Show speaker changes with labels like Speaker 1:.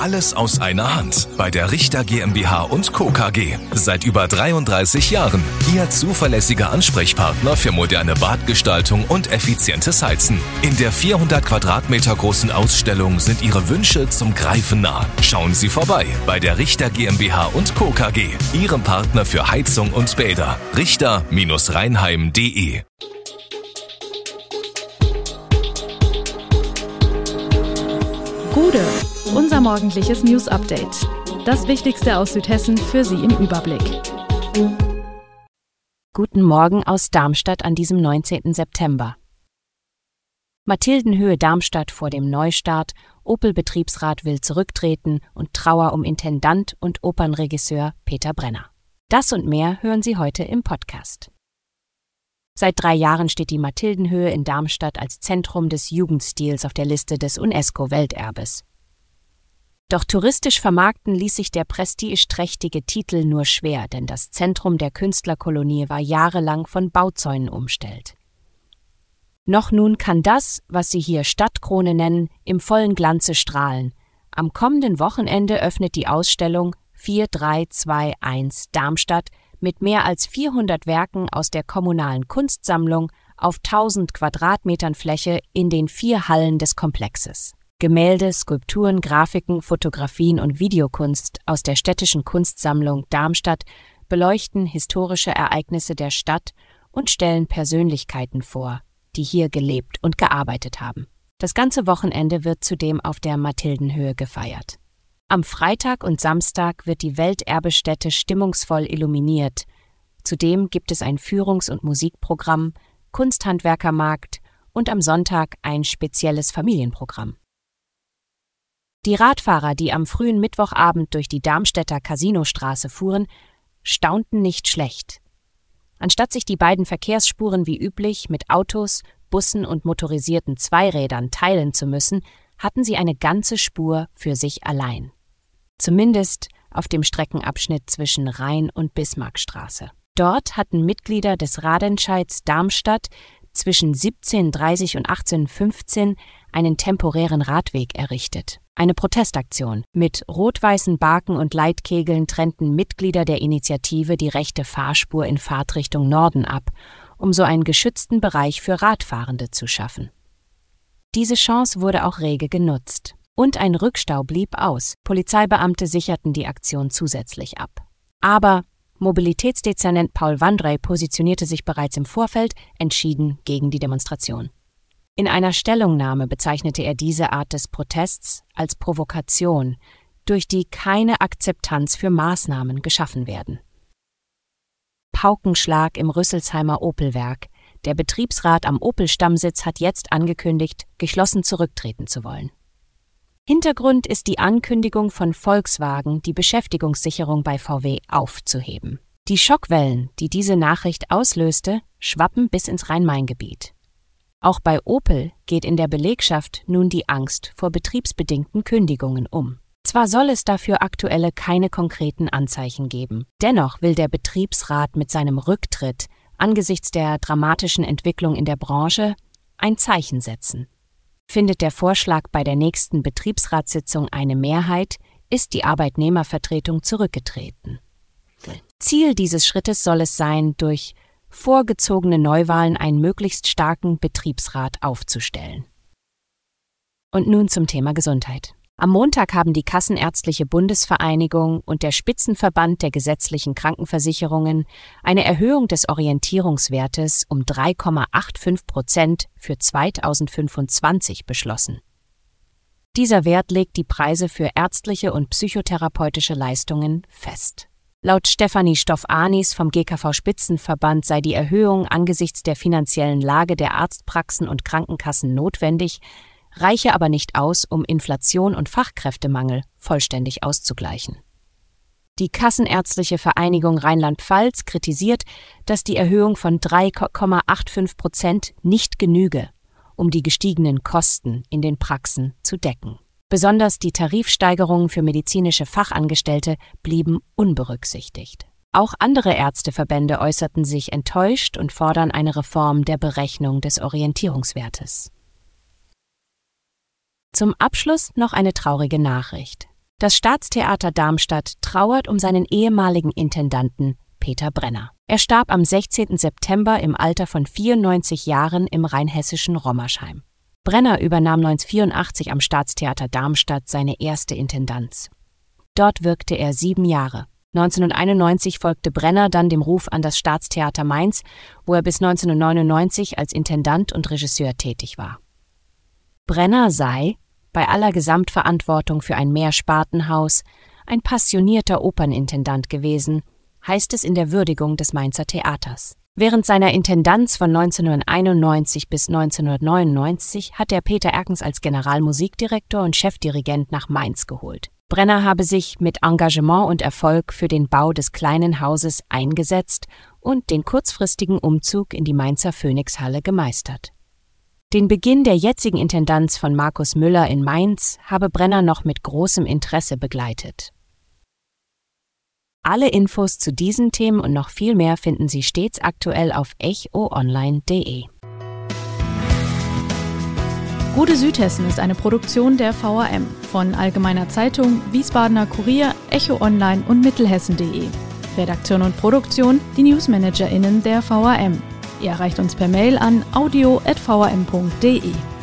Speaker 1: Alles aus einer Hand bei der Richter GmbH und Co. KG. Seit über 33 Jahren Ihr zuverlässiger Ansprechpartner für moderne Badgestaltung und effizientes Heizen. In der 400 Quadratmeter großen Ausstellung sind Ihre Wünsche zum Greifen nah. Schauen Sie vorbei bei der Richter GmbH und Co. KG. Ihrem Partner für Heizung und Bäder. Richter-Rheinheim.de.
Speaker 2: Gude, unser morgendliches News-Update. Das Wichtigste aus Südhessen für Sie im Überblick.
Speaker 3: Guten Morgen aus Darmstadt an diesem 19. September. Mathildenhöhe Darmstadt vor dem Neustart, Opel-Betriebsrat will zurücktreten und Trauer um Intendant und Opernregisseur Peter Brenner. Das und mehr hören Sie heute im Podcast. Seit 3 Jahren steht die Mathildenhöhe in Darmstadt als Zentrum des Jugendstils auf der Liste des UNESCO-Welterbes. Doch touristisch vermarkten ließ sich der prestigeträchtige Titel nur schwer, denn das Zentrum der Künstlerkolonie war jahrelang von Bauzäunen umstellt. Doch nun kann das, was sie hier Stadtkrone nennen, im vollen Glanze strahlen. Am kommenden Wochenende öffnet die Ausstellung 4321 Darmstadt mit mehr als 400 Werken aus der kommunalen Kunstsammlung auf 1000 Quadratmetern Fläche in den 4 Hallen des Komplexes. Gemälde, Skulpturen, Grafiken, Fotografien und Videokunst aus der städtischen Kunstsammlung Darmstadt beleuchten historische Ereignisse der Stadt und stellen Persönlichkeiten vor, die hier gelebt und gearbeitet haben. Das ganze Wochenende wird zudem auf der Mathildenhöhe gefeiert. Am Freitag und Samstag wird die Welterbestätte stimmungsvoll illuminiert. Zudem gibt es ein Führungs- und Musikprogramm, Kunsthandwerkermarkt und am Sonntag ein spezielles Familienprogramm. Die Radfahrer, die am frühen Mittwochabend durch die Darmstädter Casinostraße fuhren, staunten nicht schlecht. Anstatt sich die beiden Verkehrsspuren wie üblich mit Autos, Bussen und motorisierten Zweirädern teilen zu müssen, hatten sie eine ganze Spur für sich allein. Zumindest auf dem Streckenabschnitt zwischen Rhein- und Bismarckstraße. Dort hatten Mitglieder des Radentscheids Darmstadt zwischen 17:30 und 18:15 einen temporären Radweg errichtet. Eine Protestaktion. Mit rot-weißen Baken und Leitkegeln trennten Mitglieder der Initiative die rechte Fahrspur in Fahrtrichtung Norden ab, um so einen geschützten Bereich für Radfahrende zu schaffen. Diese Chance wurde auch rege genutzt. Und ein Rückstau blieb aus. Polizeibeamte sicherten die Aktion zusätzlich ab. Aber Mobilitätsdezernent Paul Wandrey positionierte sich bereits im Vorfeld entschieden gegen die Demonstration. In einer Stellungnahme bezeichnete er diese Art des Protests als Provokation, durch die keine Akzeptanz für Maßnahmen geschaffen werden. Paukenschlag im Rüsselsheimer Opel-Werk. Der Betriebsrat am Opel-Stammsitz hat jetzt angekündigt, geschlossen zurücktreten zu wollen. Hintergrund ist die Ankündigung von Volkswagen, die Beschäftigungssicherung bei VW aufzuheben. Die Schockwellen, die diese Nachricht auslöste, schwappen bis ins Rhein-Main-Gebiet. Auch bei Opel geht in der Belegschaft nun die Angst vor betriebsbedingten Kündigungen um. Zwar soll es dafür aktuell keine konkreten Anzeichen geben, dennoch will der Betriebsrat mit seinem Rücktritt angesichts der dramatischen Entwicklung in der Branche ein Zeichen setzen. Findet der Vorschlag bei der nächsten Betriebsratssitzung eine Mehrheit, ist die Arbeitnehmervertretung zurückgetreten. Ziel dieses Schrittes soll es sein, durch vorgezogene Neuwahlen einen möglichst starken Betriebsrat aufzustellen. Und nun zum Thema Gesundheit. Am Montag haben die Kassenärztliche Bundesvereinigung und der Spitzenverband der gesetzlichen Krankenversicherungen eine Erhöhung des Orientierungswertes um 3,85% für 2025 beschlossen. Dieser Wert legt die Preise für ärztliche und psychotherapeutische Leistungen fest. Laut Stefanie Stoff-Anis vom GKV-Spitzenverband sei die Erhöhung angesichts der finanziellen Lage der Arztpraxen und Krankenkassen notwendig, reiche aber nicht aus, um Inflation und Fachkräftemangel vollständig auszugleichen. Die Kassenärztliche Vereinigung Rheinland-Pfalz kritisiert, dass die Erhöhung von 3,85% nicht genüge, um die gestiegenen Kosten in den Praxen zu decken. Besonders die Tarifsteigerungen für medizinische Fachangestellte blieben unberücksichtigt. Auch andere Ärzteverbände äußerten sich enttäuscht und fordern eine Reform der Berechnung des Orientierungswertes. Zum Abschluss noch eine traurige Nachricht. Das Staatstheater Darmstadt trauert um seinen ehemaligen Intendanten Peter Brenner. Er starb am 16. September im Alter von 94 Jahren im rheinhessischen Rommersheim. Brenner übernahm 1984 am Staatstheater Darmstadt seine erste Intendanz. Dort wirkte er 7 Jahre. 1991 folgte Brenner dann dem Ruf an das Staatstheater Mainz, wo er bis 1999 als Intendant und Regisseur tätig war. Brenner sei, bei aller Gesamtverantwortung für ein Mehrspartenhaus, ein passionierter Opernintendant gewesen, heißt es in der Würdigung des Mainzer Theaters. Während seiner Intendanz von 1991 bis 1999 hat er Peter Erkens als Generalmusikdirektor und Chefdirigent nach Mainz geholt. Brenner habe sich mit Engagement und Erfolg für den Bau des kleinen Hauses eingesetzt und den kurzfristigen Umzug in die Mainzer Phoenixhalle gemeistert. Den Beginn der jetzigen Intendanz von Markus Müller in Mainz habe Brenner noch mit großem Interesse begleitet. Alle Infos zu diesen Themen und noch viel mehr finden Sie stets aktuell auf echoonline.de.
Speaker 2: Gute Südhessen ist eine Produktion der VRM von Allgemeiner Zeitung, Wiesbadener Kurier, Echo Online und Mittelhessen.de. Redaktion und Produktion die NewsmanagerInnen der VRM. Ihr erreicht uns per Mail an audio@vrm.de.